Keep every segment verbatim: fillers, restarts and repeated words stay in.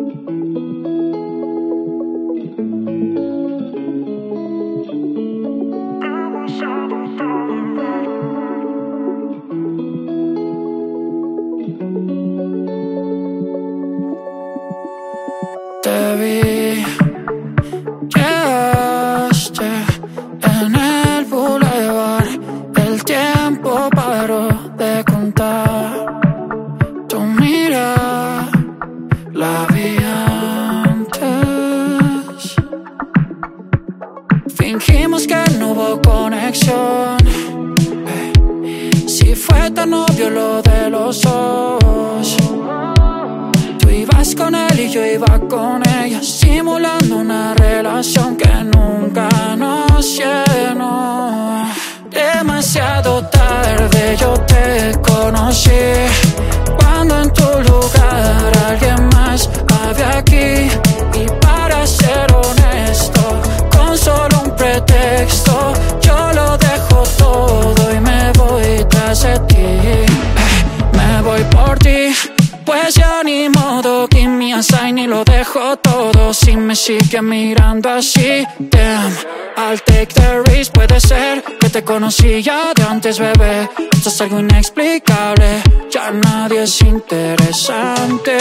Te vi, llegaste en el boulevard, el tiempo paró de contar. Tu mirada la vi antes. Fingimos que no hubo conexión. Si fue tan obvio lo de los ojos. Tú ibas con él y yo iba con ella, simulando una relación que nunca nos llenó. Demasiado tarde yo te conocí, cuando en tu lugar alguien más había aquí. Y para ser honesto, con solo un pretexto, yo lo dejo todo y me voy tras de ti. Me voy por ti, pues ya ni modo, give me a sign y lo dejo todo. Si me sigue mirando así, damn, I'll take the risk. Puede ser que te conocí ya de antes, bebé. Esto es algo inexplicable, ya nadie es interesante.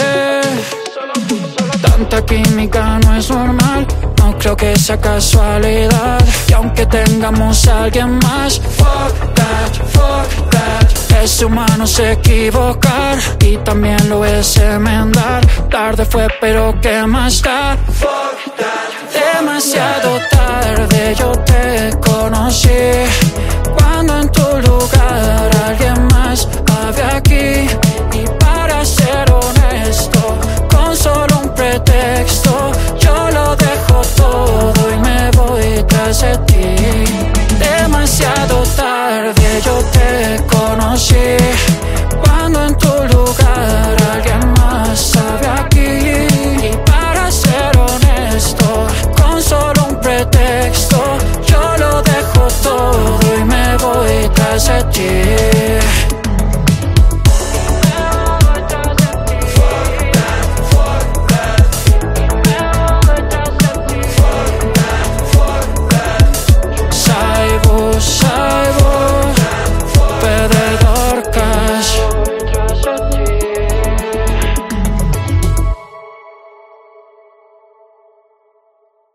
Tanta química no es normal, no creo que sea casualidad. Y aunque tengamos a alguien más, fuck that, fuck that. Es humano se equivocar y también lo es enmendar. Tarde fue pero ¿qué más da? Fuck that. Demasiado tarde yo te conocí, cuando en tu lugar alguien más había aquí. Y para ser honesto, con solo un pretexto, yo lo dejo todo y me voy tras de ti. Demasiado tarde yo te conocí, cuando en tu lugar alguien más había aquí. Y para ser honesto, con solo un pretexto, yo lo dejo todo y me voy tras de ti.